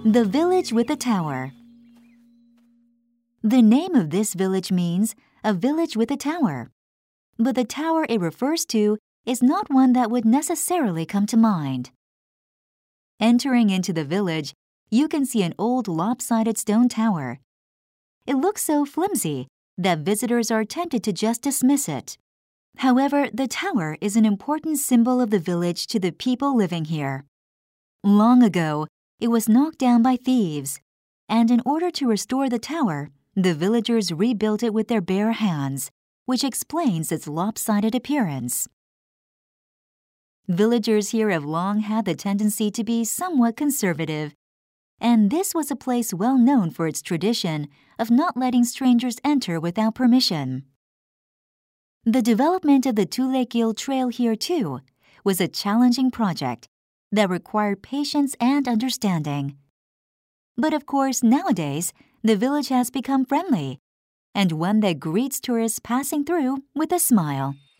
The Village with a Tower. The name of this village means a village with a tower, but the tower it refers to is not one that would necessarily come to mind. Entering into the village, you can see an old lopsided stone tower. It looks so flimsy that visitors are tempted to just dismiss it. However, the tower is an important symbol of the village to the people living here. Long ago, it was knocked down by thieves, and in order to restore the tower, the villagers rebuilt it with their bare hands, which explains its lopsided appearance. Villagers here have long had the tendency to be somewhat conservative, and this was a place well known for its tradition of not letting strangers enter without permission. The development of the Tulekiel Trail here, too, was a challenging project that required patience and understanding. But of course, nowadays, the village has become friendly, and one that greets tourists passing through with a smile.